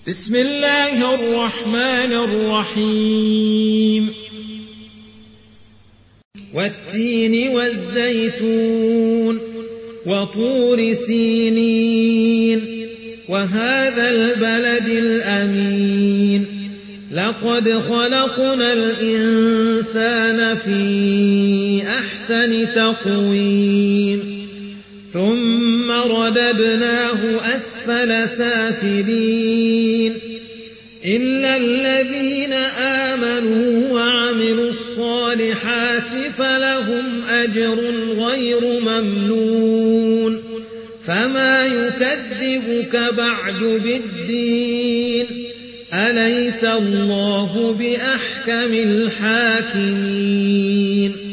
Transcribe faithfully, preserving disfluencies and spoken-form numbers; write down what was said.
بسم الله الرحمن الرحيم والتين والزيتون وطور سينين وهذا البلد الأمين لقد خلقنا الإنسان في أحسن تقويم ثم رددناه أسفل سافلين إلا الذين آمنوا وعملوا الصالحات فلهم أجر غير ممنون فما يكذبك بعد بالدين أليس الله بأحكم الحاكمين